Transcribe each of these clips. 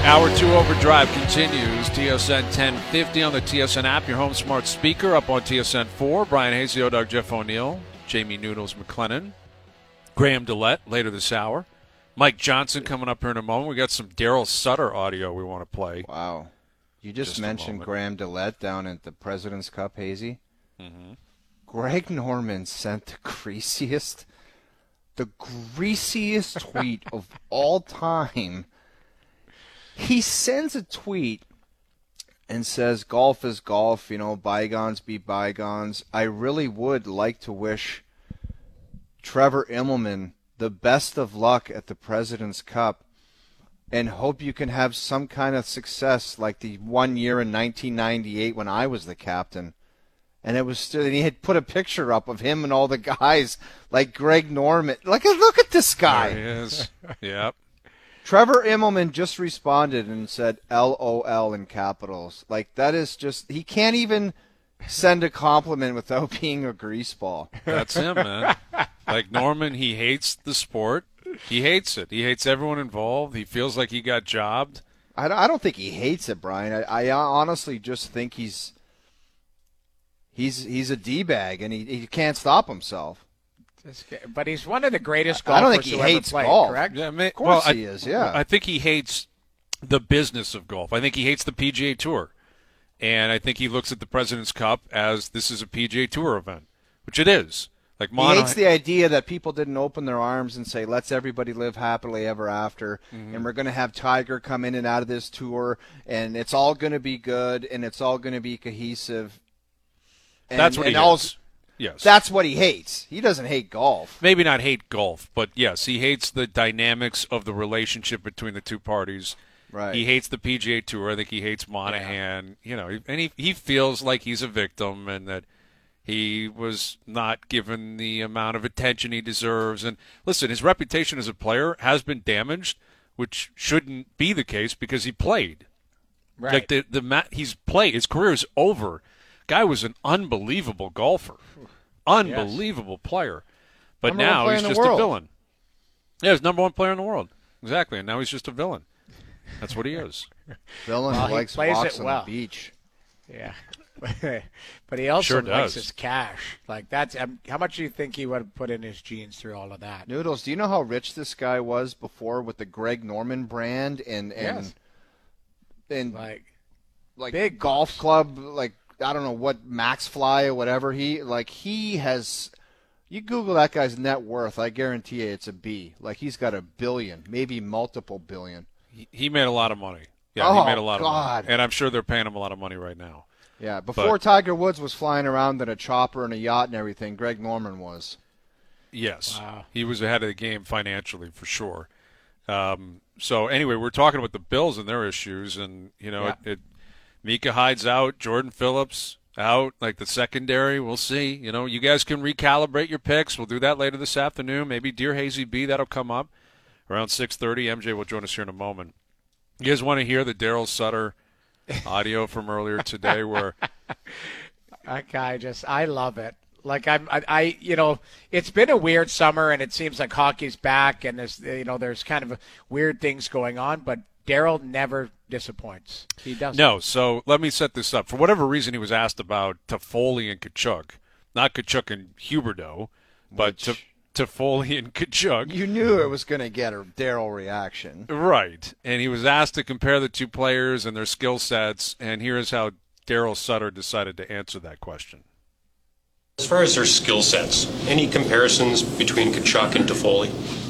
Hour 2 Overdrive continues. TSN 1050 on the TSN app, your home smart speaker, up on TSN 4. Brian Hazio, Doug Jeff O'Neill, Jamie Noodles McLennan, Graham Dillette later this hour. Mike Johnson coming up here in a moment. We got some Daryl Sutter audio we want to play. Wow. You just mentioned Graham Dillette down at the President's Cup, Hazy. Mm-hmm. Greg Norman sent the greasiest tweet of all time. He sends a tweet and says, golf is golf, bygones be bygones. I really would like to wish Trevor Immelman the best of luck at the President's Cup and hope you can have some kind of success like the one year in 1998 when I was the captain. And he had put a picture up of him and all the guys like Greg Norman. Look at this guy. There he is. Yep. Trevor Immelman just responded and said LOL in capitals. Like, that is just, he can't even send a compliment without being a greaseball. That's him, man. Like Norman, he hates the sport. He hates it. He hates everyone involved. He feels like he got jobbed. I don't think he hates it, Brian. I honestly just think he's a D-bag, and he can't stop himself. But he's one of the greatest golfers I don't think he hates played, golf. Correct? Yeah, of course he is, yeah. I think he hates the business of golf. I think he hates the PGA Tour. And I think he looks at the President's Cup as this is a PGA Tour event, which it is. Like he hates the idea that people didn't open their arms and say, let's everybody live happily ever after, and we're going to have Tiger come in and out of this tour, and it's all going to be good, and it's all going to be cohesive. That's what he hates. Yes. That's what he hates. He doesn't hate golf. Maybe not hate golf, but yes, he hates the dynamics of the relationship between the two parties. Right. He hates the PGA Tour. I think he hates Monahan. Yeah. And he feels like he's a victim and that he was not given the amount of attention he deserves. And listen, his reputation as a player has been damaged, which shouldn't be the case because he played. Right. Like he's played. His career is over. Guy was an unbelievable golfer, unbelievable player, but now he's just a villain. Yeah, he's number one player in the world, exactly, and now he's just a villain. That's what he is. Villain who likes walks on the beach. Yeah, but he also likes his cash. Like that's how much do you think he would have put in his jeans through all of that? Noodles, do you know how rich this guy was before with the Greg Norman brand and like big golf club like. I don't know what Max Fly or whatever he has. You Google that guy's net worth, I guarantee you it's a B. Like he's got $1 billion, maybe multiple billion. He made a lot of money. Yeah, he made a lot of money, and I'm sure they're paying him a lot of money right now. Yeah, before Tiger Woods was flying around in a chopper and a yacht and everything, Greg Norman was. Yes, he was ahead of the game financially for sure. So anyway, we're talking about the Bills and their issues, and Mika Hyde's out, Jordan Phillips out, like the secondary. We'll see. You guys can recalibrate your picks. We'll do that later this afternoon. Maybe Dear Hazy B, that'll come up around 6:30. MJ will join us here in a moment. You guys want to hear the Daryl Sutter audio from earlier today where that guy I love it. Like it's been a weird summer and it seems like hockey's back and there's kind of weird things going on, but Daryl never disappoints. He doesn't. No, so let me set this up. For whatever reason, he was asked about Toffoli and Tkachuk. Not Tkachuk and Huberdeau, but Toffoli and Tkachuk. You knew it was going to get a Daryl reaction. Right. And he was asked to compare the two players and their skill sets, and here's how Daryl Sutter decided to answer that question. As far as their skill sets, any comparisons between Tkachuk and Toffoli?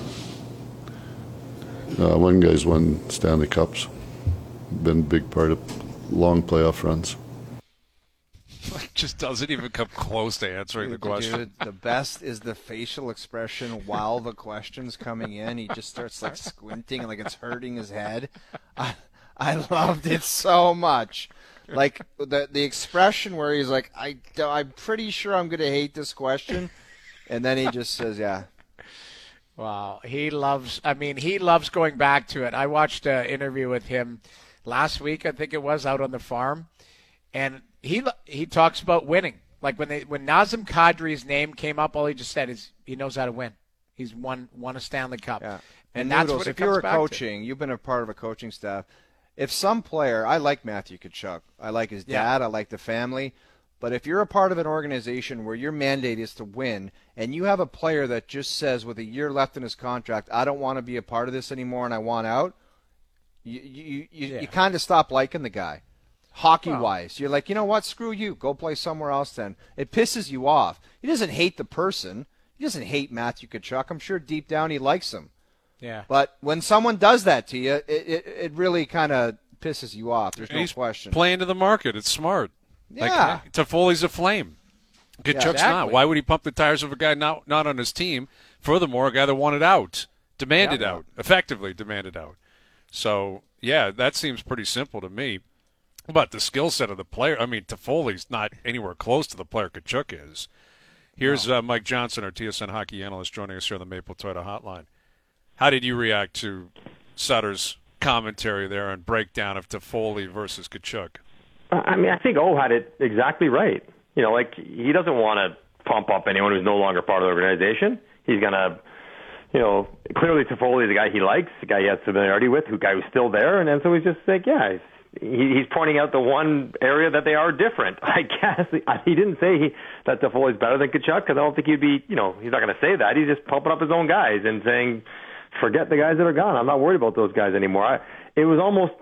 One guy's won Stanley Cups, been a big part of long playoff runs. Just doesn't even come close to answering the question. Dude, the best is the facial expression while the question's coming in. He just starts like squinting like it's hurting his head. I loved it so much. Like the expression where he's like, I'm pretty sure I'm going to hate this question. And then he just says, yeah. Wow. He loves going back to it. I watched an interview with him last week, I think it was, out on the farm. And he talks about winning. Like when Nazem Kadri's name came up, all he just said is he knows how to win. He's won a Stanley Cup. Yeah. And that's Noodles, what it if you comes were back coaching, you've been a part of a coaching staff. if some player, I like Matthew Tkachuk. I like his dad. I like the family. But if you're a part of an organization where your mandate is to win, and you have a player that just says with a year left in his contract, I don't want to be a part of this anymore and I want out, you kind of stop liking the guy. Hockey-wise, you're like, you know what, screw you. Go play somewhere else then. It pisses you off. He doesn't hate the person. He doesn't hate Matthew Tkachuk. I'm sure deep down he likes him. Yeah. But when someone does that to you, it really kind of pisses you off. There's no question. Playing to the market. It's smart. Yeah. Like, Toffoli's a flame. Tkachuk's not. Why would he pump the tires of a guy not on his team? Furthermore, a guy that wanted out, demanded out, effectively demanded out. So, yeah, that seems pretty simple to me. But the skill set of the player, I mean, Toffoli's not anywhere close to the player Tkachuk is. Here's Mike Johnson, our TSN hockey analyst, joining us here on the Maple Toyota Hotline. How did you react to Sutter's commentary there and breakdown of Toffoli versus Tkachuk? I mean, I think O had it exactly right. You know, like, he doesn't want to pump up anyone who's no longer part of the organization. He's going to, you know, clearly Toffoli is the guy he likes, the guy he has familiarity with, the guy who's still there, and so he's just like, yeah, he's pointing out the one area that they are different. I guess he didn't say that Toffoli's better than Tkachuk, because I don't think he'd be, you know, he's not going to say that. He's just pumping up his own guys and saying, forget the guys that are gone. I'm not worried about those guys anymore. It was almost,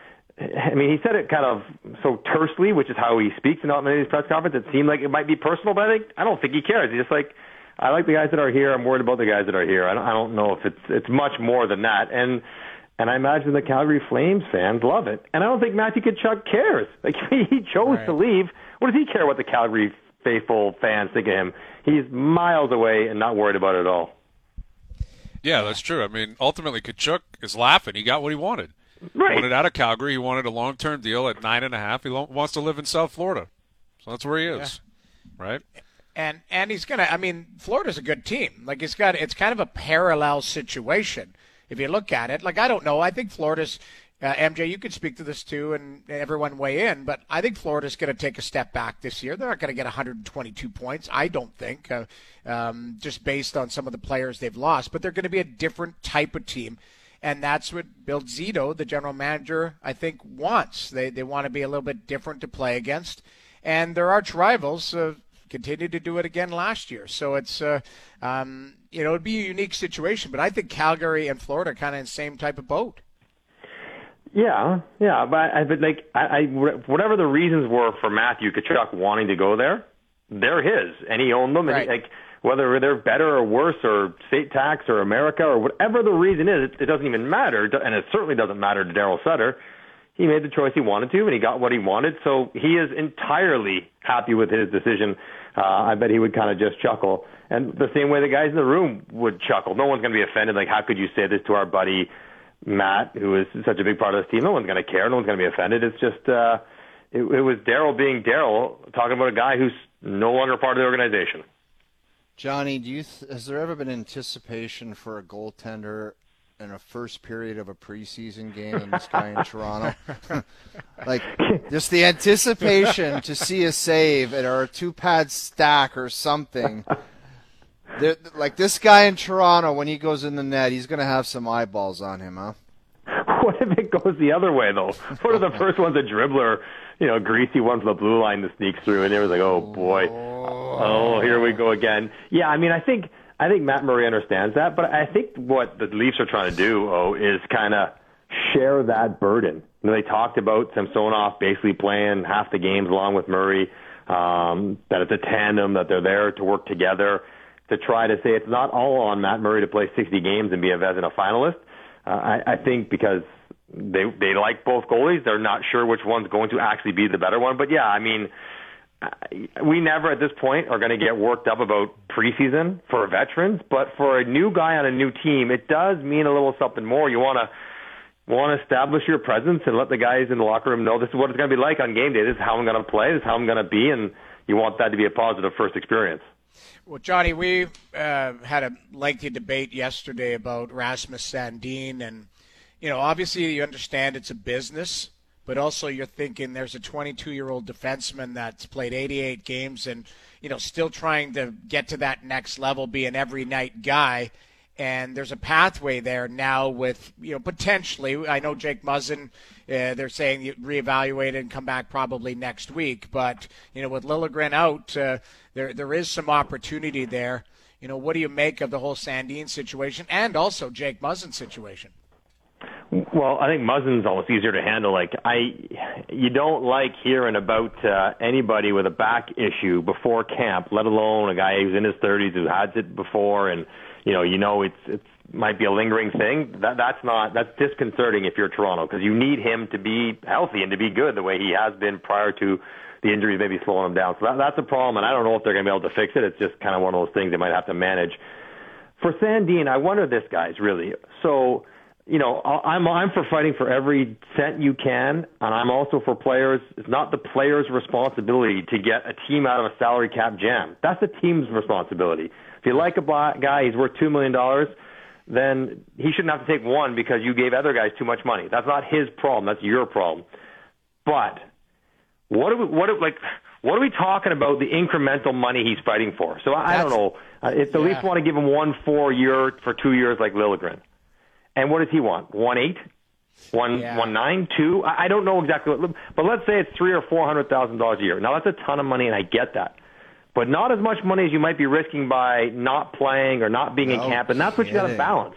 I mean, he said it kind of so tersely, which is how he speaks in many of these press conferences. It seemed like it might be personal, but I don't think he cares. He's just like, I like the guys that are here. I'm worried about the guys that are here. I don't know if it's much more than that. And I imagine the Calgary Flames fans love it. And I don't think Matthew Tkachuk cares. Like, he chose to leave. What does he care what the Calgary faithful fans think of him? He's miles away and not worried about it at all. Yeah, that's true. I mean, ultimately, Tkachuk is laughing. He got what he wanted. Right. He wanted out of Calgary. He wanted a long-term deal at $9.5. He wants to live in South Florida. So that's where he is, right? And he's going to – I mean, Florida's a good team. Like, it's kind of a parallel situation if you look at it. Like, I don't know. I think Florida's MJ, you could speak to this too, and everyone weigh in, but I think Florida's going to take a step back this year. They're not going to get 122 points, I don't think, just based on some of the players they've lost. But they're going to be a different type of team, and that's what Bill Zito, the general manager, I think wants. They want to be a little bit different to play against, and their arch rivals continued to do it again last year. So it's it'd be a unique situation, but I think Calgary and Florida are kind of in the same type of boat. Yeah, but like whatever the reasons were for Matthew Tkachuk wanting to go there, they're his, and he owned them. Right. And whether they're better or worse, or state tax, or America, or whatever the reason is, it doesn't even matter, and it certainly doesn't matter to Daryl Sutter. He made the choice he wanted to, and he got what he wanted, so he is entirely happy with his decision. I bet he would kind of just chuckle, and the same way the guys in the room would chuckle. No one's going to be offended. Like, how could you say this to our buddy Matt, who is such a big part of this team? No one's going to care. No one's going to be offended. It's just it was Daryl being Daryl, talking about a guy who's no longer part of the organization. Johnny, has there ever been anticipation for a goaltender in a first period of a preseason game in this guy in Toronto? Like, just the anticipation to see a save or a two-pad stack or something. Like, this guy in Toronto, when he goes in the net, he's going to have some eyeballs on him, huh? What if it goes the other way, though? What if the first one's a dribbler, greasy one from the blue line that sneaks through, and it was like, oh, boy. Oh, here we go again. Yeah, I mean, I think Matt Murray understands that, but I think what the Leafs are trying to do, is kind of share that burden. They talked about Samsonov basically playing half the games along with Murray, that it's a tandem, that they're there to work together, to try to say it's not all on Matt Murray to play 60 games and be a Vezina finalist. I think because they like both goalies, they're not sure which one's going to actually be the better one. But yeah, I mean, we never at this point are going to get worked up about preseason for veterans, but for a new guy on a new team, it does mean a little something more. You want to establish your presence and let the guys in the locker room know this is what it's going to be like on game day. This is how I'm going to play. This is how I'm going to be, and you want that to be a positive first experience. Well, Johnny, we had a lengthy debate yesterday about Rasmus Sandin, and obviously you understand it's a business, but also you're thinking there's a 22-year-old defenseman that's played 88 games and still trying to get to that next level, be an every night guy. And there's a pathway there now with, potentially, I know Jake Muzzin, they're saying you reevaluate and come back probably next week. But, with Liljegren out, there is some opportunity there. What do you make of the whole Sandin situation and also Jake Muzzin's situation? Well, I think Muzzin's almost easier to handle. You don't like hearing about anybody with a back issue before camp, let alone a guy who's in his 30s who had it before, and it's might be a lingering thing. That's disconcerting if you're Toronto, because you need him to be healthy and to be good the way he has been prior to the injuries maybe slowing him down. So that's a problem, and I don't know if they're going to be able to fix it. It's just kind of one of those things they might have to manage. For Sandin, I wonder this guy's really so. I'm for fighting for every cent you can, and I'm also for players. It's not the player's responsibility to get a team out of a salary cap jam. That's the team's responsibility. If you like a guy, he's worth $2 million, then he shouldn't have to take one because you gave other guys too much money. That's not his problem. That's your problem. But what are we talking about? The incremental money he's fighting for. So I don't know. If the Leafs want to give him 1 year for 2 years like Liljegren. And what does he want? 1.8, 1.9, 2? I don't know exactly what, but let's say it's $300,000 or $400,000 a year. Now that's a ton of money, and I get that, but not as much money as you might be risking by not playing or not being in camp, and that's what you got to balance.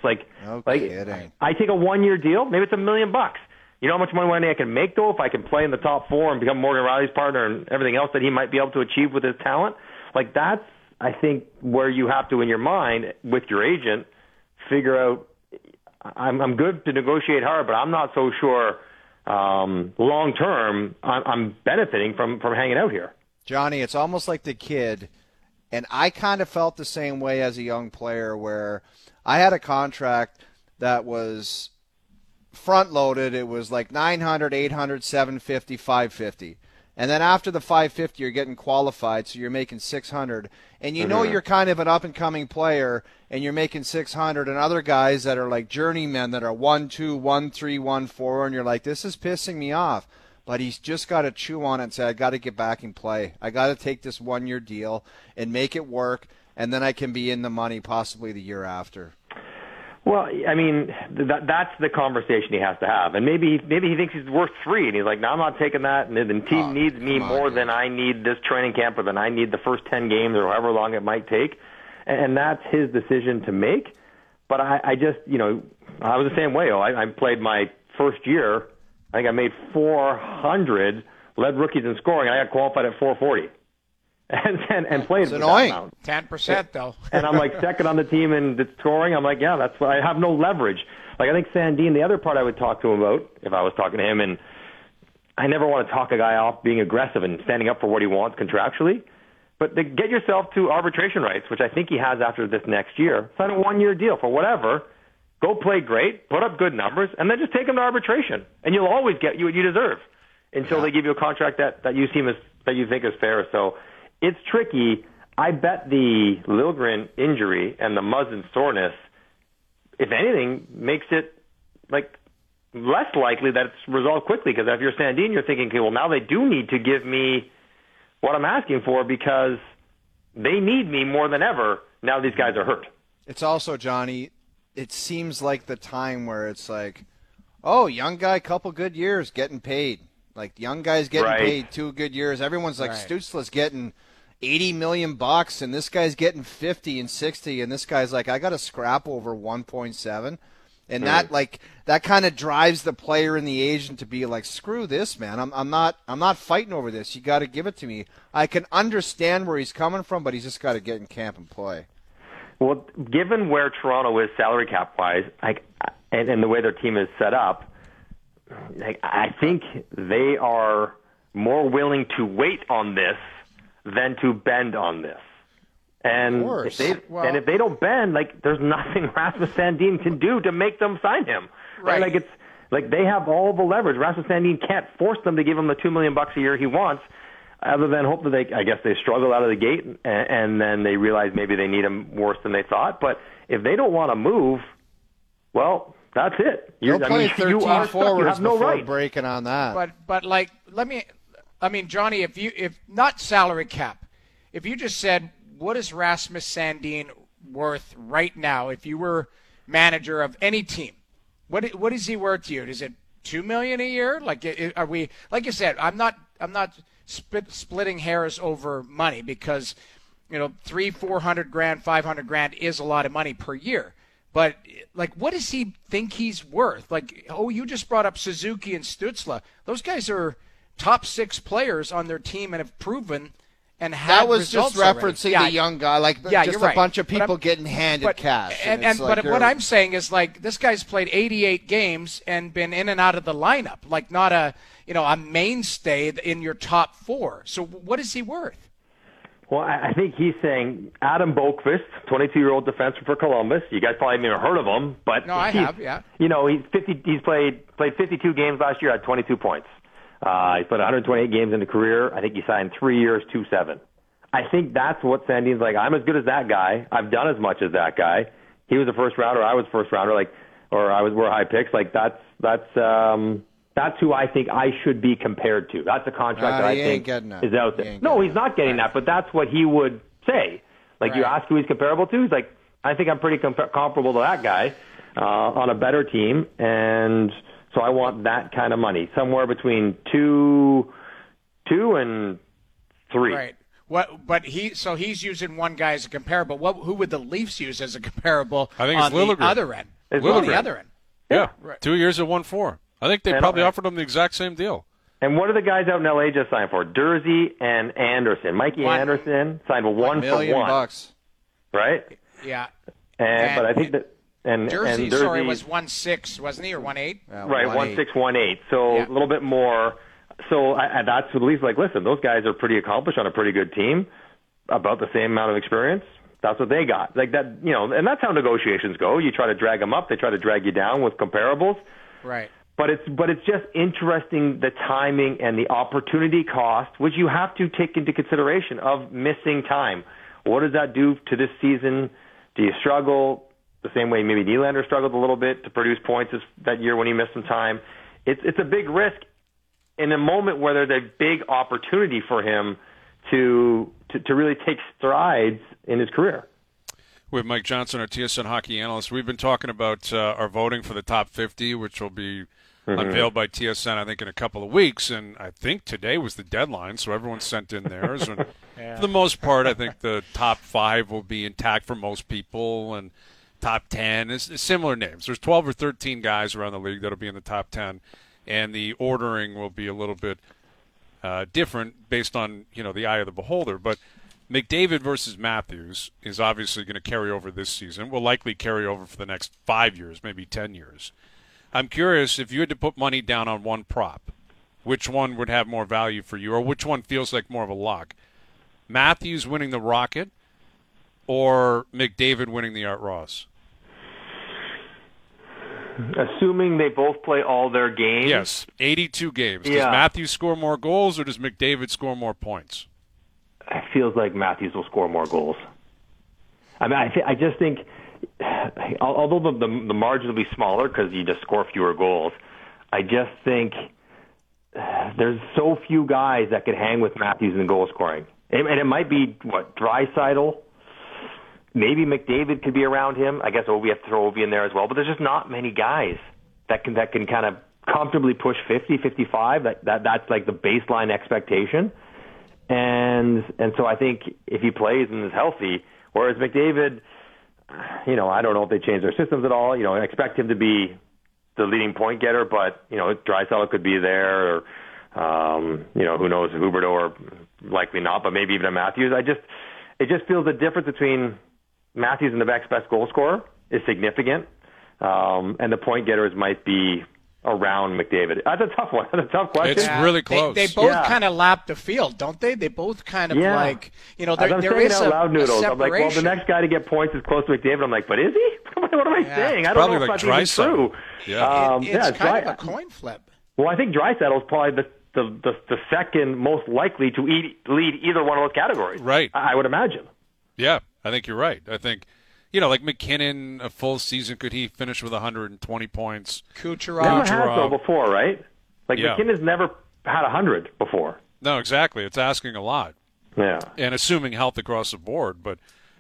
I take a 1 year deal, maybe it's $1 million. You know how much money I can make though if I can play in the top four and become Morgan Rielly's partner and everything else that he might be able to achieve with his talent. That's I think where you have to in your mind with your agent figure out. I'm good to negotiate hard, but I'm not so sure long term I'm benefiting from hanging out here. Johnny, it's almost like the kid, and I kind of felt the same way as a young player where I had a contract that was front-loaded. It was like $900, $800, $750, $550. And then after the $550, you're getting qualified, so you're making $600. And you're kind of an up-and-coming player, and you're making $600. And other guys that are like journeymen that are 1-2, 1-3, 1-4, and you're like, this is pissing me off. But he's just got to chew on it and say, I got to get back and play. I got to take this 1 year deal and make it work, and then I can be in the money possibly the year after. Well, I mean, that's the conversation he has to have. And maybe he thinks he's worth $3, and he's like, no, I'm not taking that, and the team needs me more than I need this training camp or than I need the first 10 games or however long it might take. And that's his decision to make. But I just, I was the same way. I played my first year. I think I made 400, led rookies in scoring. I got qualified at 440. And played it's annoying. 10% though. And I'm like second on the team in the scoring. I'm like, yeah, that's why I have no leverage. I think Sandin, the other part I would talk to him about if I was talking to him, and I never want to talk a guy off being aggressive and standing up for what he wants contractually, but to get yourself to arbitration rights, which I think he has after this next year. Sign a 1 year deal for whatever. Go play great, put up good numbers, and then just take him to arbitration, and you'll always get what you deserve until they give you a contract that you think is fair. So. It's tricky. I bet the Liljegren injury and the Muzzin soreness, if anything, makes it less likely that it's resolved quickly. Because if you're Sandin, you're thinking, okay, well, now they do need to give me what I'm asking for because they need me more than ever. Now these guys are hurt. It's also, Johnny, it seems like the time where it's like, oh, young guy, couple good years, getting paid. Like young guys getting paid 2 good years. Everyone's like Stützle's getting $80 million, and this guy's getting 50 and 60, and this guy's like, I got to scrap over 1.7, and that kind of drives the player and the agent to be like, screw this, man. I'm not fighting over this. You got to give it to me. I can understand where he's coming from, but he's just got to get in camp and play. Well, given where Toronto is salary cap wise, and the way their team is set up, I think they are more willing to wait on this than to bend on this. And if they don't bend, there's nothing Rasmus Sandin can do to make them sign him. Right? They have all the leverage. Rasmus Sandin can't force them to give him the $2 million a year he wants, other than hope that they struggle out of the gate and then they realize maybe they need him worse than they thought. But if they don't want to move, well, that's it. They'll play 13 forwards you have no before right. breaking on that. But Johnny, if not salary cap, if you just said, what is Rasmus Sandin worth right now if you were manager of any team? What is he worth to you? Is it $2 million a year? Like, are we? Like you said, I'm not splitting hairs over money because, you know, $300,000-$400,000, $500,000 is a lot of money per year. But like, what does he think he's worth? Like, you just brought up Suzuki and Stützle. Those guys are top 6 players on their team and have proven. And that was just referencing the young guy, like just a bunch of people getting handed cash. But what I'm saying is, like, this guy's played 88 games and been in and out of the lineup, like not a mainstay in your top 4. So what is he worth? Well, I think he's saying Adam Boqvist, 22-year-old defenseman for Columbus. You guys probably haven't even heard of him, but no, I have, yeah. You know, he's played 52 games last year, had 22 points. He's played 128 games in a career. I think he signed 3 years, 2.7. I think that's what Sandin's like. I'm as good as that guy. I've done as much as that guy. He was a first rounder. I was first rounder. We're high picks. Like that's who I think I should be compared to. That's a contract that I think is out there. No, he's not getting that, but that's what he would say. Like, you ask who he's comparable to, he's like, I think I'm pretty comparable to that guy on a better team, and so I want that kind of money, somewhere between two and 3. Right. But he's using one guy as a comparable. Who would the Leafs use as a comparable? I think it's Liljegren. The other end. Liljegren. The other end. Yeah, right. 2 years at 1.4. I think they probably offered him the exact same deal. And what are the guys out in L.A. just signed for? Dursey and Anderson. Mikey Anderson signed for $1 million. Right? Yeah. But I think that Dursey, sorry, was 1.6, wasn't he, or 1.8? Right, 1.6, 1.8. So a little bit more. So that's what Leafs like. Listen, those guys are pretty accomplished on a pretty good team, about the same amount of experience. That's what they got. Like that, you know, and that's how negotiations go. You try to drag them up, they try to drag you down with comparables. Right. But it's just interesting, the timing and the opportunity cost, which you have to take into consideration of missing time. What does that do to this season? Do you struggle the same way maybe Nylander struggled a little bit to produce points that year when he missed some time? It's a big risk in a moment where there's a big opportunity for him to really take strides in his career. We have Mike Johnson, our TSN hockey analyst. We've been talking about our voting for the top 50, which will be unveiled by TSN, I think, in a couple of weeks. And I think today was the deadline, so everyone sent in theirs. And for the most part, I think the top 5 will be intact for most people, and top 10 is similar names. There's 12 or 13 guys around the league that will be in the top 10, and the ordering will be a little bit different based on, you know, the eye of the beholder. But McDavid versus Matthews is obviously going to carry over this season, will likely carry over for the next 5 years, maybe 10 years. I'm curious, if you had to put money down on one prop, which one would have more value for you, or which one feels like more of a lock? Matthews winning the Rocket or McDavid winning the Art Ross? Assuming they both play all their games. Yes, 82 games. Does Matthews score more goals or does McDavid score more points? It feels like Matthews will score more goals. I mean, I just think, although the margin will be smaller because you just score fewer goals, I just think there's so few guys that could hang with Matthews in goal scoring. And it might be, Draisaitl. Maybe McDavid could be around him. I guess Ovi, have to throw Ovi in there as well. But there's just not many guys that can kind of comfortably push 50, 55. That's like the baseline expectation. And so I think if he plays and is healthy, whereas McDavid, you know, I don't know if they change their systems at all. You know, I expect him to be the leading point getter, but, you know, Draisaitl could be there, or, you know, who knows, Huberdeau, or likely not, but maybe even a Matthews. It just feels the difference between Matthews and the next best goal scorer is significant, and the point getters might be around McDavid. That's a tough one. That's a tough question. It's really close. They both kind of lap the field, don't they? They both kind of like, you know, there is out loud, Noodles. separation. I'm like, well, the next guy to get points is close to McDavid. I'm like, but is he? What am I saying? I don't know if like that's even true. Yeah. It's kind of a coin flip. Well, I think Draisaitl is probably the second most likely to lead either one of those categories. Right. I would imagine. Yeah, I think you're right. I think, you know, like McKinnon, a full season, could he finish with 120 points? Kucherov. Never has, though, before, right? Like, McKinnon's never had 100 before. No, exactly. It's asking a lot. Yeah. And assuming health across the board. But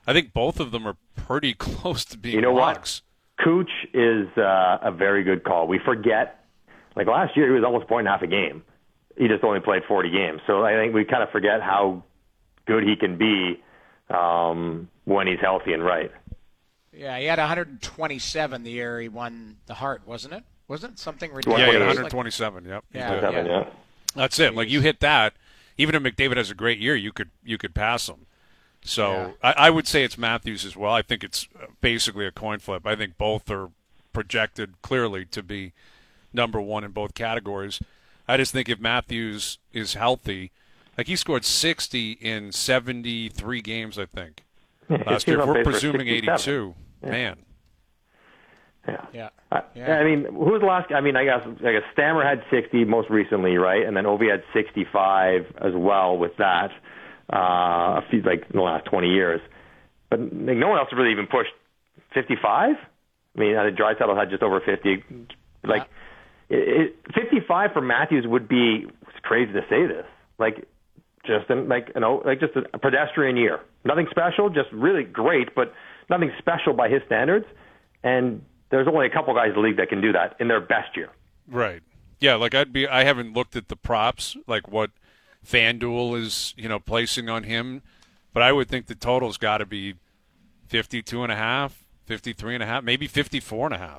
I think both of them are pretty close to being You know locks. what? Cooch is a very good call. We forget, like last year, he was almost a point and a half a game. He just only played 40 games. So I think we kind of forget how good he can be when he's healthy and right. Yeah, he had 127 the year he won the Hart, wasn't it? Wasn't it something ridiculous? Yeah, he had 128. 127. Yep. he Yeah, did. yeah. That's it. Like you hit that. Even if McDavid has a great year, you could pass him. So I would say it's Matthews as well. I think it's basically a coin flip. I think both are projected clearly to be number one in both categories. I just think if Matthews is healthy, like he scored 60 in 73 games, I think. Last year, if we're presuming 82. Man. Yeah. I mean, who was the last guy? I mean, I guess Stammer had 60 most recently, right? And then Ovi had 65 as well with that, a few, like in the last 20 years. But like, no one else really even pushed 55. I mean, Draisaitl had just over 50. Like, 55 for Matthews would be, it's crazy to say this, like just just a pedestrian year. Nothing special, just really great, but nothing special by his standards. And there's only a couple guys in the league that can do that in their best year. Right. Yeah, like I haven't looked at the props, like what FanDuel is, placing on him, but I would think the total's got to be 52.5, 53.5, maybe 54.5.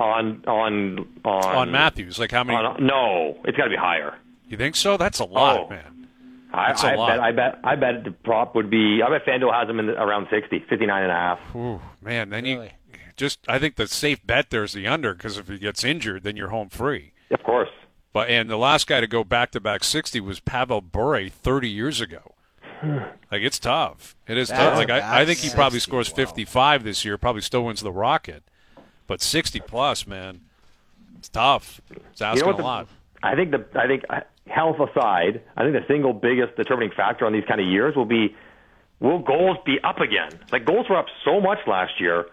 On Matthews, like how many? No, it's got to be higher. You think so? That's a lot, man. That's a lot. I bet the prop would be. I bet FanDuel has him in around 60, 59.5. Ooh, man, then I think the safe bet there is the under, because if he gets injured, then you're home free. Of course. And the last guy to go back-to-back 60 was Pavel Bure 30 years ago. Like, it's tough. It is tough. Like, I think he probably scores 55 this year, probably still wins the Rocket. But 60-plus, man, it's tough. It's asking a lot. I think health aside, I think the single biggest determining factor on these kind of years will goals be up again? Like, goals were up so much last year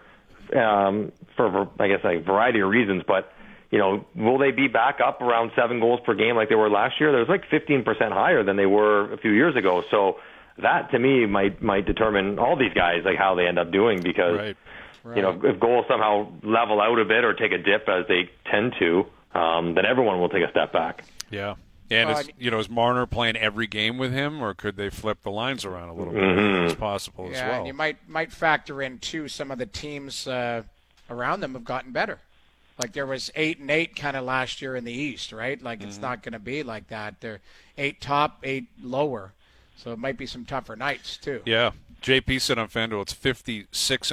for, I guess, a variety of reasons, but will they be back up around 7 goals per game like they were last year? There's like 15% higher than they were a few years ago. So that, to me, might determine all these guys, like how they end up doing, because right. If goals somehow level out a bit or take a dip as they tend to, then everyone will take a step back. Yeah. And is Marner playing every game with him, or could they flip the lines around a little bit? It's possible as well. Yeah, and you might factor in too, some of the teams around them have gotten better. Like there was 8-8 kind of last year in the East, right? Like it's not going to be like that. They're 8 top, 8 lower, so it might be some tougher nights too. Yeah. JP said on FanDuel it's 56.5.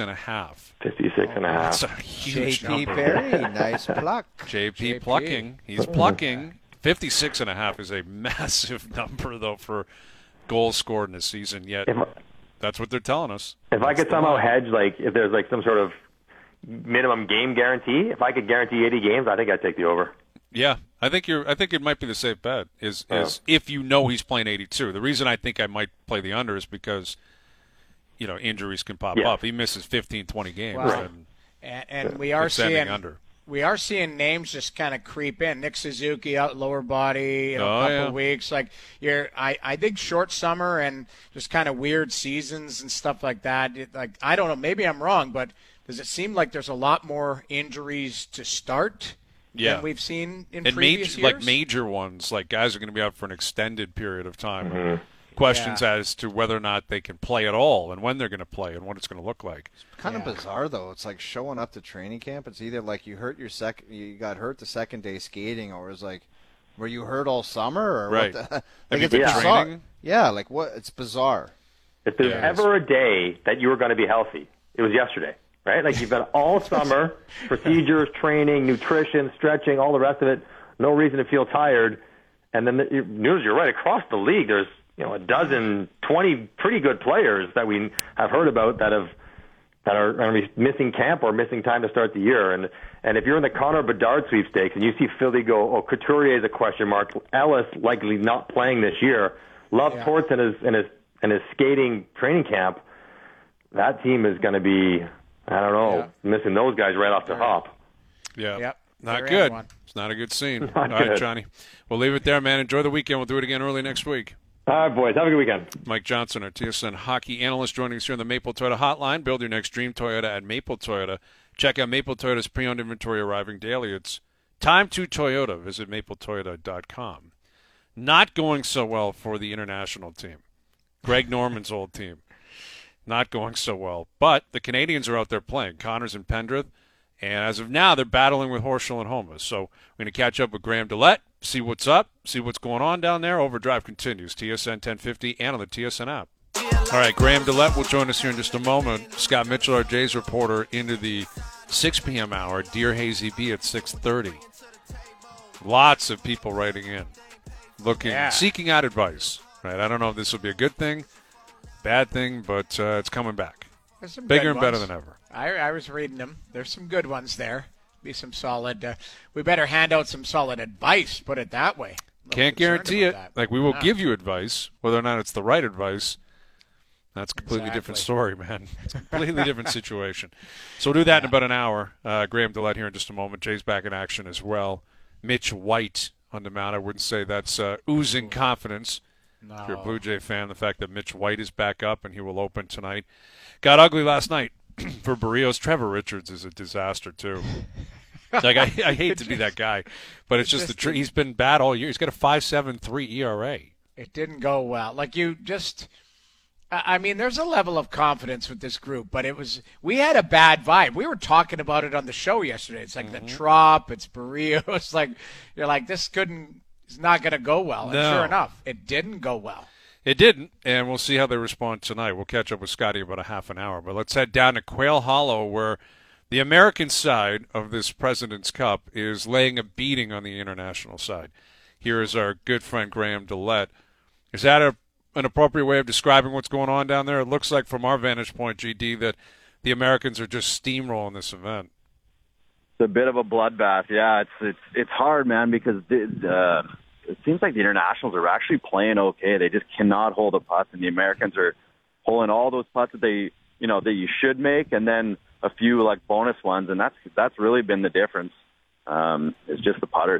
56.5. That's a huge JP number. Perry, nice pluck. JP plucking. He's plucking. 56.5 is a massive number, though, for goals scored in a season. Yet that's what they're telling us. If I could somehow hedge, like if there's like some sort of minimum game guarantee, if I could guarantee 80 games, I think I'd take the over. Yeah, I think it might be the safe bet. Is if he's playing 82. The reason I think I might play the under is because injuries can pop up. He misses 15, 20 games. Wow. And we are seeing under. We are seeing names just kind of creep in. Nick Suzuki out lower body in a couple of weeks. Like I think short summer and just kind of weird seasons and stuff like that. I don't know. Maybe I'm wrong, but does it seem like there's a lot more injuries to start than we've seen in previous years? Like major ones, like guys are going to be out for an extended period of time. Questions as to whether or not they can play at all and when they're going to play and what it's going to look like. It's kind of bizarre, though. It's like showing up to training camp. It's either like you got hurt the second day skating, or it's like, were you hurt all summer? Or right. What Have you been training? Yeah, like what? It's bizarre. If there's ever a day that you were going to be healthy, it was yesterday, right? Like you've got all summer, procedures, training, nutrition, stretching, all the rest of it. No reason to feel tired. And then news, you're right across the league. There's a dozen, 20 pretty good players that we have heard about that are going to be missing camp or missing time to start the year. And if you're in the Connor Bedard sweepstakes and you see Philly go, Couturier is a question mark, Ellis likely not playing this year, Love Torts in his skating training camp, that team is going to be, I don't know, missing those guys right off the hop. Yeah. Yep. Not good. It's not a good scene. All right, Johnny. We'll leave it there, man. Enjoy the weekend. We'll do it again early next week. All right, boys. Have a good weekend. Mike Johnson, our TSN hockey analyst, joining us here on the Maple Toyota Hotline. Build your next dream Toyota at Maple Toyota. Check out Maple Toyota's pre-owned inventory arriving daily. It's time to Toyota. Visit mapletoyota.com. Not going so well for the international team. Greg Norman's old team. Not going so well. But the Canadians are out there playing. Connors and Pendrith. And as of now, they're battling with Horschel and Homa. So we're going to catch up with Graham Dillette, see what's up, see what's going on down there. Overdrive continues. TSN 1050 and on the TSN app. All right, Graham Dillette will join us here in just a moment. Scott Mitchell, our Jays reporter, into the 6 p.m. hour. Dear Hazy B at 6:30. Lots of people writing in, seeking out advice. Right? I don't know if this will be a good thing, bad thing, but it's coming back. There's some bigger good and better ones. than ever. I was reading them. There's some good ones there. Be some solid. We better hand out some solid advice. Put it that way. Can't guarantee it. Like, we will give you advice, whether or not it's the right advice. That's a completely different story, man. It's a completely different situation. So we'll do that in about an hour. Graham Dillette here in just a moment. Jay's back in action as well. Mitch White on the mound. I wouldn't say that's oozing confidence. No. If you're a Blue Jay fan, the fact that Mitch White is back up and he will open tonight. Got ugly last night for Barrios. Trevor Richards is a disaster, too. Like, I hate to be that guy, but it's just he's been bad all year. He's got a 5.73 ERA. It didn't go well. Like, I mean, there's a level of confidence with this group, but we had a bad vibe. We were talking about it on the show yesterday. It's like the Trop, it's Barrios. Like, you're like, it's not going to go well. And sure enough, it didn't go well. It didn't, and we'll see how they respond tonight. We'll catch up with Scotty in about a half an hour. But let's head down to Quail Hollow, where the American side of this President's Cup is laying a beating on the international side. Here is our good friend Graham Dillette. Is that an appropriate way of describing what's going on down there? It looks like, from our vantage point, GD, that the Americans are just steamrolling this event. It's a bit of a bloodbath. Yeah, it's hard, man, because it seems like the internationals are actually playing okay. They just cannot hold a putt, and the Americans are pulling all those putts that that you should make, and then a few like bonus ones, and that's really been the difference. It's just the putters.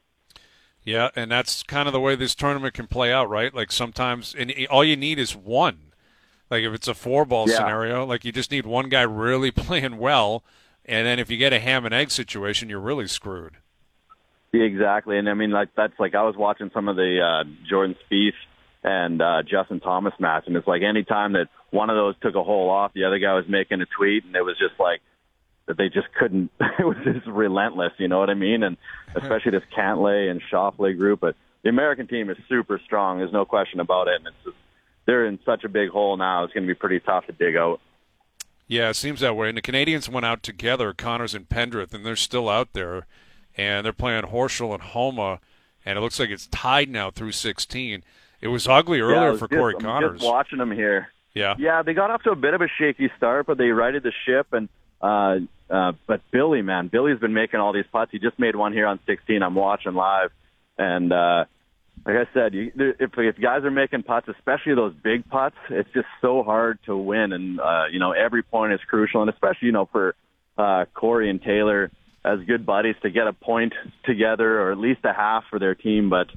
Yeah, and that's kind of the way this tournament can play out, right? Like, sometimes, and all you need is one. Like, if it's a 4-ball scenario, like, you just need one guy really playing well, and then if you get a ham and egg situation, you're really screwed. Yeah, exactly, and I mean, I was watching some of the Jordan Spieth and Justin Thomas match, and it's like any time that one of those took a hole off, the other guy was making a tweet, and it was just like that they just couldn't. It was just relentless, you know what I mean? And especially this Cantlay and Schauffele group. But the American team is super strong. There's no question about it. And they're in such a big hole now. It's going to be pretty tough to dig out. Yeah, it seems that way. And the Canadians went out together, Connors and Pendrith, and they're still out there. And they're playing Horschel and Homa, and it looks like it's tied now through 16. It was ugly earlier for Corey Connors. I'm just watching them here. Yeah, they got off to a bit of a shaky start, but they righted the ship. And but Billy's been making all these putts. He just made one here on 16. I'm watching live, and like I said, if guys are making putts, especially those big putts, it's just so hard to win. And every point is crucial, and especially for Corey and Taylor as good buddies to get a point together or at least a half for their team. But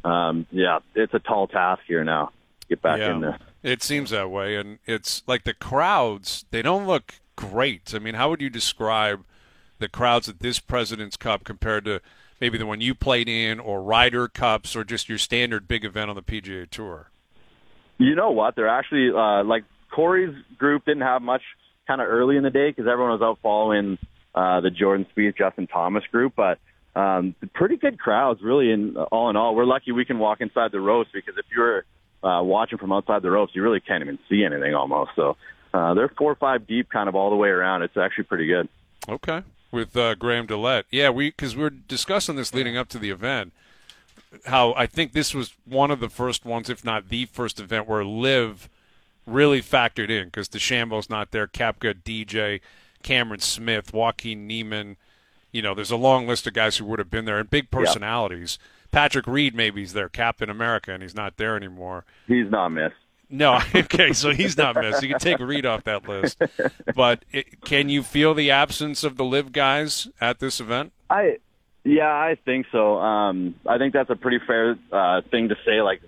it's a tall task here now. Get back in there. It seems that way, and it's like the crowds, they don't look great. I mean, how would you describe the crowds at this President's Cup compared to maybe the one you played in, or Ryder Cups, or just your standard big event on the PGA Tour? You know what? They're actually, like Corey's group didn't have much kind of early in the day because everyone was out following the Jordan Spieth, Justin Thomas group, but pretty good crowds, really, in all. We're lucky we can walk inside the ropes, because if you're watching from outside the ropes, you really can't even see anything almost. So they're 4 or 5 deep kind of all the way around. It's actually pretty good. Okay. With Graham Dillette. Yeah, because we were discussing this leading up to the event, how I think this was one of the first ones, if not the first event, where LIV really factored in, because DeChambeau's not there, Koepka, DJ, Cameron Smith, Joaquin Niemann. There's a long list of guys who would have been there, and big personalities. Yep. Patrick Reed, maybe he's there, Captain America, and he's not there anymore. He's not missed. No, okay, so he's not missed. You can take Reed off that list. But can you feel the absence of the LIV guys at this event? I think so. I think that's a pretty fair thing to say. Like,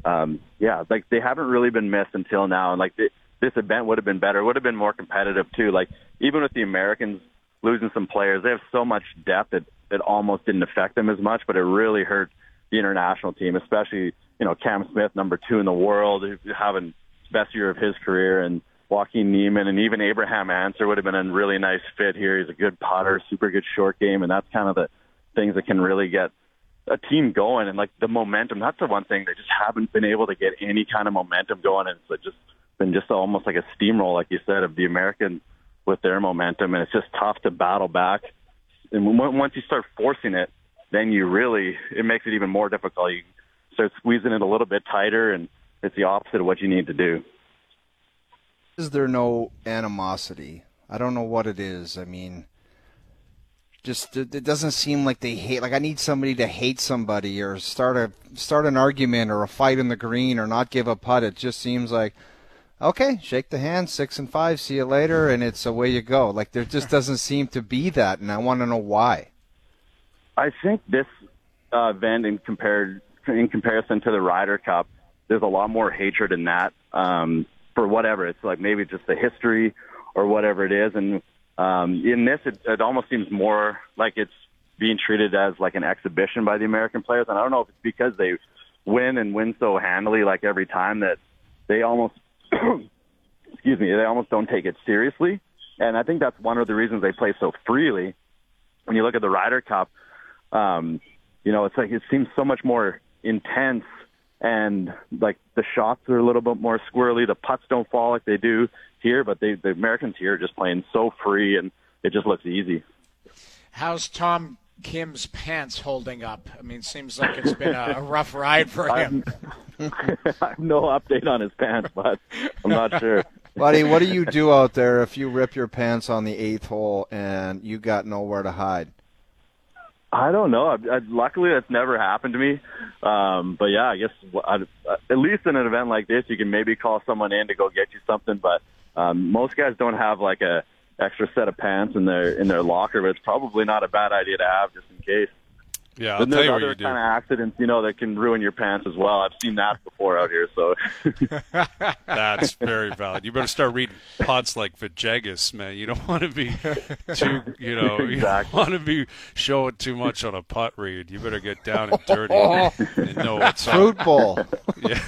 like they haven't really been missed until now. And like this event would have been better, would have been more competitive too. Like even with the Americans losing some players, they have so much depth that it almost didn't affect them as much, but it really hurt the international team, especially, Cam Smith, number 2 in the world, having best year of his career, and Joaquin Neiman, and even Abraham Ancer would have been a really nice fit here. He's a good putter, super good short game, and that's kind of the things that can really get a team going. And like the momentum, that's the one thing they just haven't been able to get any kind of momentum going. And it's just been just almost like a steamroll, like you said, of the Americans with their momentum, and it's just tough to battle back. And once you start forcing it, then it makes it even more difficult. You start squeezing it a little bit tighter, and it's the opposite of what you need to do. Is there no animosity? I don't know what it is. I mean, just it doesn't seem like they hate. Like I need somebody to hate somebody or start an argument or a fight in the green or not give a putt. It just seems like, okay, shake the hand, 6 and 5, see you later, and it's away you go. Like there just doesn't seem to be that, and I want to know why. I think this event, in comparison to the Ryder Cup, there's a lot more hatred in that for whatever. It's like maybe just the history or whatever it is. And in this, it almost seems more like it's being treated as like an exhibition by the American players. And I don't know if it's because they win so handily like every time that they almost they almost don't take it seriously. And I think that's one of the reasons they play so freely. When you look at the Ryder Cup, it's like it seems so much more intense, and like the shots are a little bit more squirrely. The putts don't fall like they do here, but the Americans here are just playing so free, and it just looks easy. How's Tom Kim's pants holding up? I mean, seems like it's been a rough ride for him. I have no update on his pants, but I'm not sure. Buddy, what do you do out there if you rip your pants on the 8th hole and you got nowhere to hide? I don't know. Luckily, that's never happened to me. But yeah, I guess at least in an event like this, you can maybe call someone in to go get you something. But most guys don't have like a extra set of pants in their locker. But it's probably not a bad idea to have just in case. Yeah, I'll tell you what you do. There's other kind of accidents, that can ruin your pants as well. I've seen that before out here. So that's very valid. You better start reading putts like Vajegas, man. You don't want to be too, you don't want to be showing too much on a putt read. You better get down and dirty and know what's up. Fruit bowl. Yeah.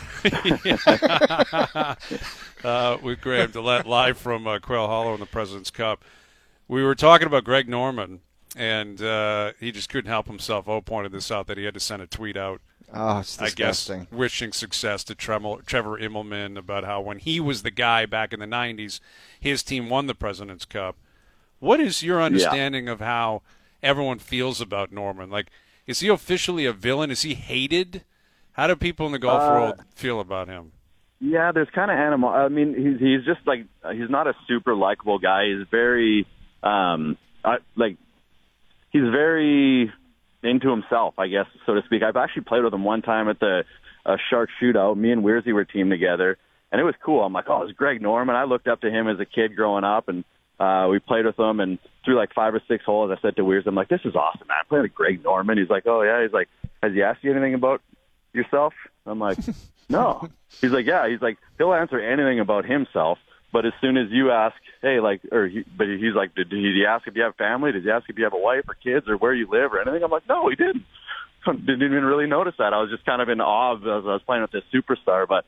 With Graham DeLette live from Quail Hollow in the President's Cup. We were talking about Greg Norman. And he just couldn't help himself. Pointed this out, that he had to send a tweet out. Oh, it's disgusting. I guess wishing success to Trevor Immelman about how when he was the guy back in the 90s, his team won the President's Cup. What is your understanding of how everyone feels about Norman? Like, is he officially a villain? Is he hated? How do people in the golf world feel about him? Yeah, there's kind of animal. I mean, he's just like, he's not a super likable guy. He's very, he's very into himself, I guess, so to speak. I've actually played with him one time at the Shark Shootout. Me and Weirzy were teamed together, and it was cool. I'm like, oh, it's Greg Norman. I looked up to him as a kid growing up, and we played with him. And through like 5 or 6 holes, I said to Weirzy, I'm like, this is awesome, man. I'm playing with Greg Norman. He's like, oh, yeah. He's like, has he asked you anything about yourself? I'm like, no. He's like, yeah. He's like, he'll answer anything about himself. But as soon as you ask, hey, like, but he's like, did he ask if you have family? Did he ask if you have a wife or kids or where you live or anything? I'm like, no, he didn't. Didn't even really notice that. I was just kind of in awe as I was playing with this superstar. But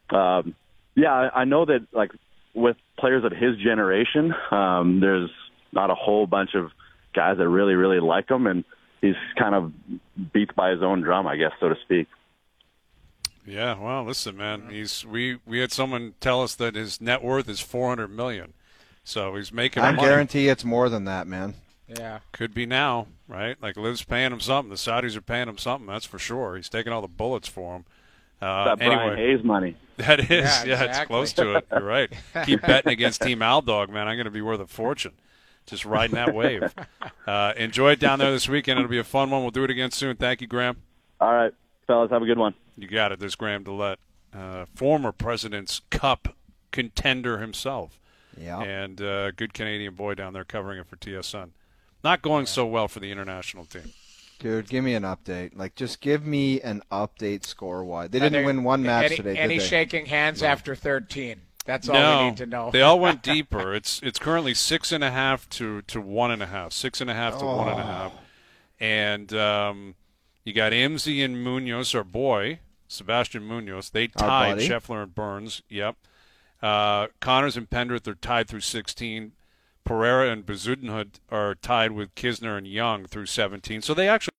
I know that like with players of his generation, there's not a whole bunch of guys that really, really like him, and he's kind of beats by his own drum, I guess, so to speak. Yeah, well, listen, man. We had someone tell us that his net worth is $400 million, so he's making. I money. Guarantee it's more than that, man. Yeah, could be now, right? Like Liv's paying him something. The Saudis are paying him something. That's for sure. He's taking all the bullets for him. That Brian Hayes money. That is, yeah, exactly. It's close to it. You're right. Keep betting against Team Aldog, man. I'm going to be worth a fortune. Just riding that wave. Enjoy it down there this weekend. It'll be a fun one. We'll do it again soon. Thank you, Graham. All right, fellas. Have a good one. You got it. There's Graham DeLette, former President's Cup contender himself. Yeah. And good Canadian boy down there covering it for TSN. Not going so well for the international team. Dude, give me an update. Like, just give me an update score-wise. They didn't win one match today, Any did they? shaking hands after 13? That's all we need to know. They all went deeper. It's currently 6.5 to 1.5. 6.5 to 1.5. And you got Imsey and Munoz, our boy, Sebastian Munoz. They tied Scheffler and Burns. Yep. Connors and Pendrith are tied through 16. Pereira and Bezuidenhout are tied with Kisner and Young through 17. So they actually.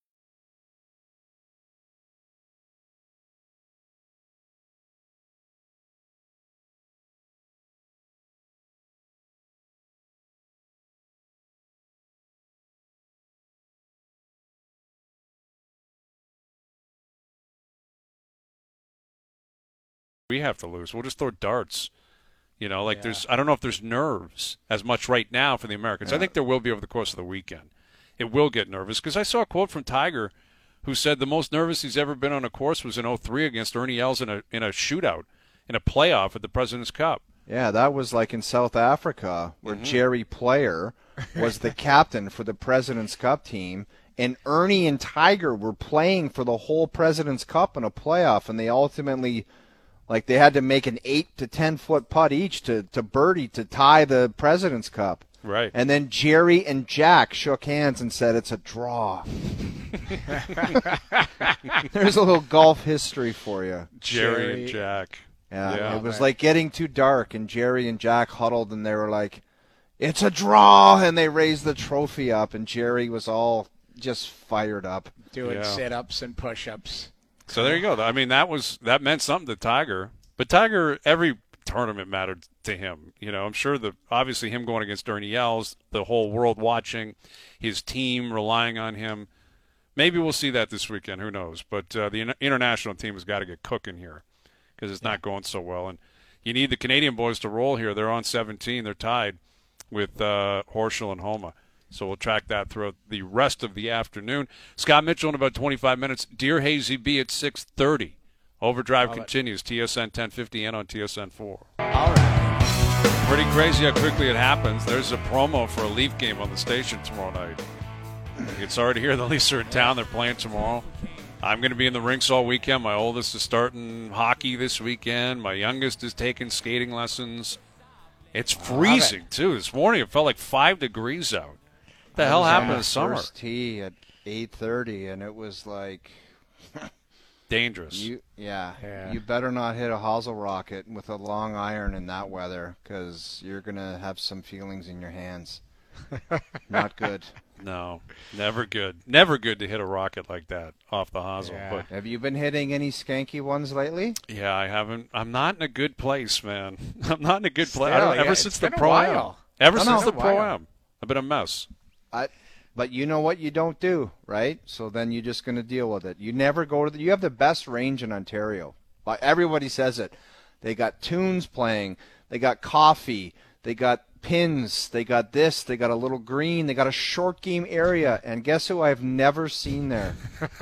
We have to lose. We'll just throw darts. There's I don't know if there's nerves as much right now for the Americans. I think there will be over the course of the weekend. It will get nervous because I saw a quote from Tiger who said the most nervous he's ever been on a course was in 2003 against Ernie Els in a shootout, in a playoff at the President's Cup. Yeah, that was like in South Africa where Jerry Player was the captain for the President's Cup team, and Ernie and Tiger were playing for the whole President's Cup in a playoff, and they ultimately – like they had to make an 8 to 10 foot putt each to birdie to tie the President's Cup. Right. And then Jerry and Jack shook hands and said it's a draw. There's a little golf history for you. Jerry and Jack. Yeah, it was like getting too dark, and Jerry and Jack huddled, and they were like, it's a draw, and they raised the trophy up, and Jerry was all just fired up. Doing sit-ups and push-ups. So there you go. I mean, that meant something to Tiger. But Tiger, every tournament mattered to him. I'm sure obviously him going against Ernie Els, the whole world watching, his team relying on him. Maybe we'll see that this weekend. Who knows? But the international team has got to get cooking here because it's not going so well. And you need the Canadian boys to roll here. They're on 17. They're tied with Horschel and Homa. So we'll track that throughout the rest of the afternoon. Scott Mitchell in about 25 minutes. Dear Hazy B at 6:30. Overdrive continues. TSN 1050 and on TSN 4. All right. Pretty crazy how quickly it happens. There's a promo for a Leaf game on the station tomorrow night. It's already here. The Leafs are in town. They're playing tomorrow. I'm going to be in the rinks all weekend. My oldest is starting hockey this weekend. My youngest is taking skating lessons. It's freezing, too. This morning it felt like 5 degrees out. What the hell happened in the summer? First tee at 8:30, and it was like dangerous. You better not hit a hosel rocket with a long iron in that weather, because you're gonna have some feelings in your hands. Not good. No, never good. Never good to hit a rocket like that off the hosel. Yeah. But have you been hitting any skanky ones lately? Yeah, I haven't. I'm not in a good place, man. I'm not in a good place. Still, ever since the been a Pro-Am. while. Ever since the Pro-Am. I've been a mess. But you know what you don't do, right? So then you're just going to deal with it. You never go to you have the best range in Ontario. Everybody says it. They got tunes playing. They got coffee. They got pins. They got this. They got a little green. They got a short game area. And guess who I've never seen there?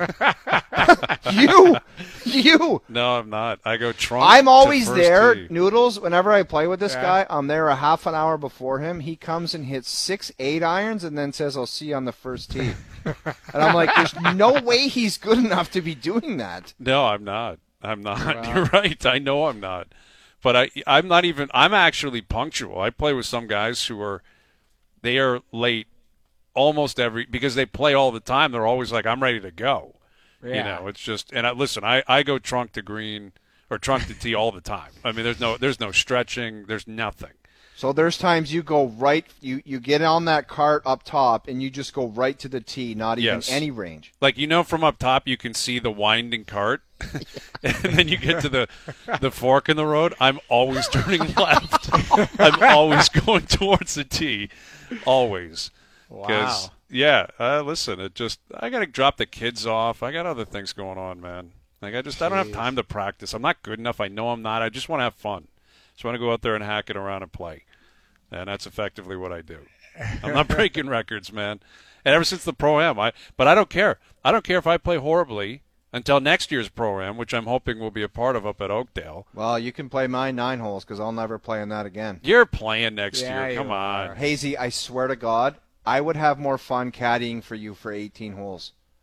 You. No, I'm not. I go trunk. I'm always there, tee. Noodles. Whenever I play with this guy, I'm there a half an hour before him. He comes and hits 6 8-irons and then says, I'll see you on the first tee. And I'm like, there's no way he's good enough to be doing that. No, I'm not. Wow. You're right. I know I'm not. But I'm not even – I'm actually punctual. I play with some guys who are – they are late almost because they play all the time. They're always like, I'm ready to go. Yeah. It's just – and listen, I go trunk to green or trunk to tee all the time. I mean, there's no stretching. There's nothing. So there's times you go right you get on that cart up top and you just go right to the tee, not even any range. Like, from up top you can see the winding cart. And then you get to the fork in the road. I'm always turning left. I'm always going towards the tee. Always. Wow. Listen, I got to drop the kids off. I got other things going on, man. Like, I don't have time to practice. I'm not good enough. I know I'm not. I just want to have fun. Just want to go out there and hack it around and play. And that's effectively what I do. I'm not breaking records, man. And ever since the Pro-Am, but I don't care. I don't care if I play horribly until next year's Pro-Am, which I'm hoping we'll be a part of up at Oakdale. Well, you can play my 9 holes because I'll never play in that again. You're playing next year. Come on. Hazy, I swear to God, I would have more fun caddying for you for 18 holes.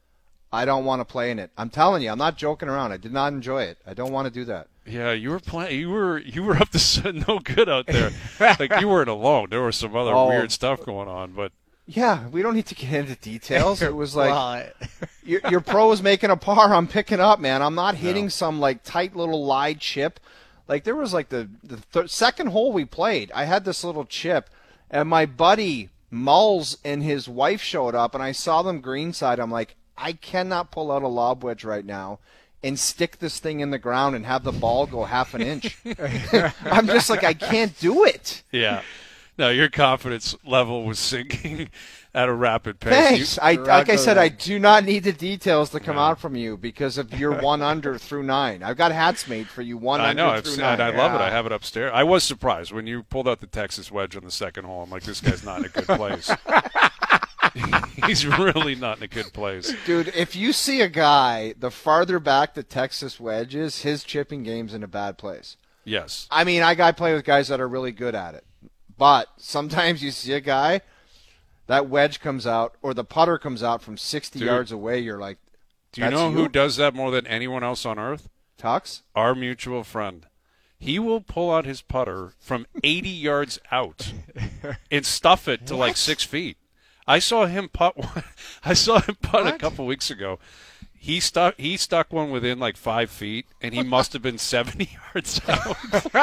I don't want to play in it. I'm telling you, I'm not joking around. I did not enjoy it. I don't want to do that. Yeah, you were playing. You were up to no good out there. Like you weren't alone. There was some other weird stuff going on, but yeah, we don't need to get into details. It was like your pro is making a par. I'm picking up, man. I'm not hitting some like tight little lie chip. Like there was like the second hole we played. I had this little chip, and my buddy Mulls and his wife showed up, and I saw them greenside. I'm like, I cannot pull out a lob wedge right now and stick this thing in the ground and have the ball go half an inch. I'm just like, I can't do it. Yeah. No, your confidence level was sinking at a rapid pace. Thanks. Like I said, I do not need the details to come out from you because of your 1 under through 9. I've got hats made for you 1 under through 9. I love it. I have it upstairs. I was surprised when you pulled out the Texas wedge on the second hole. I'm like, this guy's not in a good place. He's really not in a good place. Dude, if you see a guy, the farther back the Texas wedge is, his chipping game's in a bad place. Yes. I mean, I got to play with guys that are really good at it. But sometimes you see a guy, that wedge comes out, or the putter comes out from 60 yards away, you're like, do you know who does that more than anyone else on earth? Tux? Our mutual friend. He will pull out his putter from 80 yards out and stuff it to like 6 feet. I saw him putt a couple weeks ago. He stuck one within like 5 feet, and he must have been 70 yards out.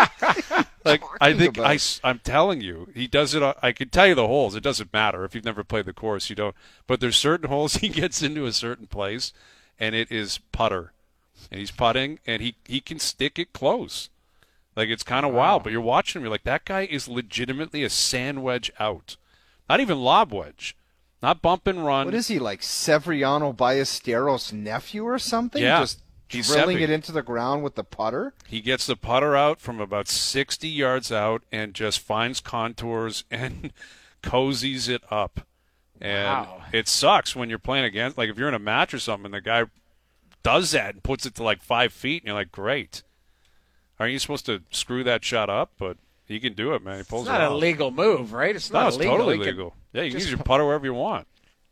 I'm telling you, he does it. I can tell you the holes. It doesn't matter if you've never played the course. You don't. But there's certain holes he gets into a certain place, and it is putter, and he's putting, and he can stick it close. Like it's kind of wild. But you're watching him. You're like, that guy is legitimately a sand wedge out. Not even lob wedge. Not bump and run. What is he, like Severiano Ballesteros' nephew or something? Yeah. Just drilling it into the ground with the putter? He gets the putter out from about 60 yards out and just finds contours and cozies it up. And it sucks when you're playing against, like if you're in a match or something and the guy does that and puts it to like 5 feet and you're like, great. Aren't you supposed to screw that shot up? But he can do it, man. He pulls it off. It's not a legal move, right? It's not illegal. It's totally legal. Yeah, you can use your putter wherever you want.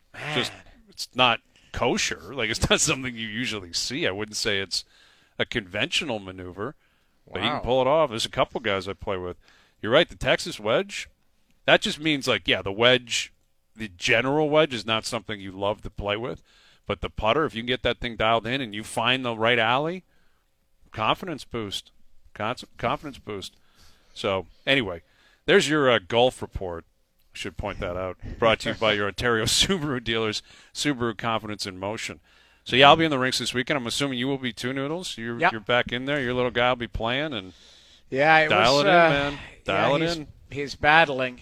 It's not kosher. Like, it's not something you usually see. I wouldn't say it's a conventional maneuver, but you can pull it off. There's a couple guys I play with. You're right, the Texas wedge, that just means, like, yeah, the wedge, the general wedge is not something you love to play with, but the putter, if you can get that thing dialed in and you find the right alley, confidence boost. Confidence boost. So, anyway, there's your golf report. I should point that out. Brought to you by your Ontario Subaru dealers, Subaru Confidence in Motion. So, yeah, I'll be in the rinks this weekend. I'm assuming you will be too, Noodles. You're back in there. Your little guy will be playing. And dial it in, man. Dial it in. He's battling.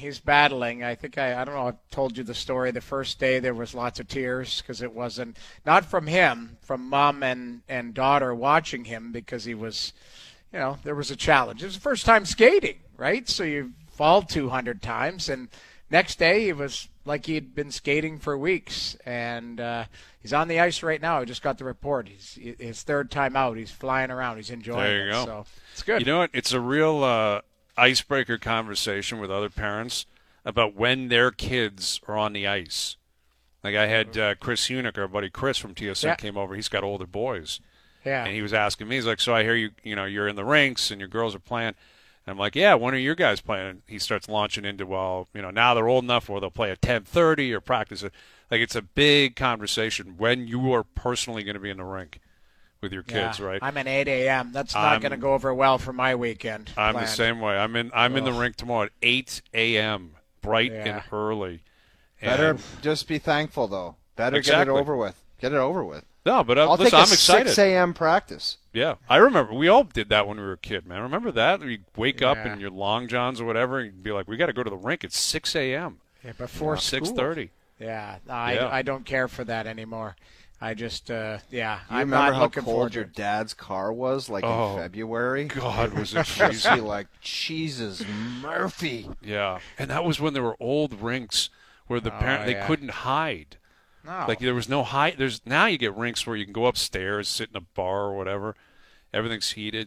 I think I don't know. I told you the story. The first day there was lots of tears because it wasn't not from him, from mom and daughter watching him because he was, there was a challenge. It was the first time skating, right? So you fall 200 times, and next day he was like he had been skating for weeks, and he's on the ice right now. I just got the report. He's his third time out. He's flying around. He's enjoying it. There you go. So it's good. You know what? It's a real icebreaker conversation with other parents about when their kids are on the ice. Like I had Chris Hunick, our buddy Chris from TSN, came over. He's got older boys. Yeah. And he was asking me, he's like, so I hear you're in the rinks and your girls are playing. And I'm like, yeah, when are your guys playing? And he starts launching into, well, now they're old enough where they'll play at 10:30 or practice it. Like it's a big conversation when you are personally going to be in the rink with your kids, right? I'm at 8 a.m. That's not going to go over well for my weekend. I'm the same way. I'm in the rink tomorrow at 8 a.m., bright and early. Better just be thankful, though. Better get it over with. Get it over with. No, but I'll listen, take a I'm excited. 6 a.m. practice. Yeah, I remember. We all did that when we were a kid, man. Remember that? You wake up in your long johns or whatever and you'd be like, we got to go to the rink at 6 a.m. Yeah, before 6:30. Yeah, I don't care for that anymore. I just, You I'm remember not how looking cold forward your to it. dad's car was, like in February? God, was it Just freezing? be like, Jesus, Murphy. Yeah, and that was when there were old rinks where the they couldn't hide. No. Like there was no hide. Now you get rinks where you can go upstairs, sit in a bar or whatever. Everything's heated.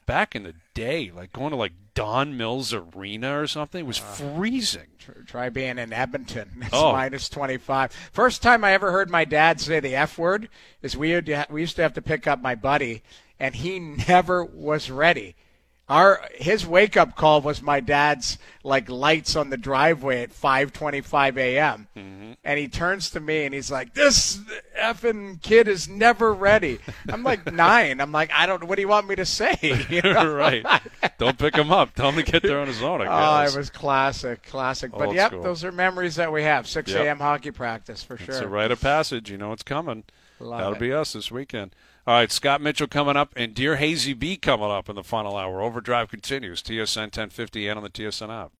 back in the day, like going to like Don Mills Arena or something, it was freezing. Try being in Edmonton. It's Oh. minus 25. First time I ever heard my dad say the F word is we used to have to pick up my buddy, and he never was ready. His wake up call was my dad's like lights on the driveway at 5:25 a.m. And he turns to me and he's like, "This effing kid is never ready." I'm like 9. I'm like, what do you want me to say? You know? Right. Don't pick him up. Tell him to get there on his own, I guess. Oh, it was classic. But Old yep, school. those are memories that we have. 6 Yep. a.m. hockey practice for sure. It's a rite of passage. You know it's coming. Love That'll it. be us this weekend. All right, Scott Mitchell coming up, and Dear Hazy B coming up in the final hour. Overdrive continues. TSN 1050 and on the TSN app.